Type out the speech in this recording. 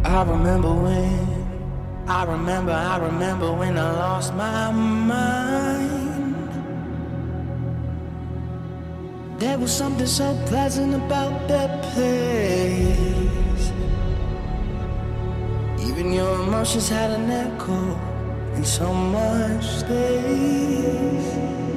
I remember when I lost my mind. There was something so pleasant about that place. Even your emotions had an echo in so much space.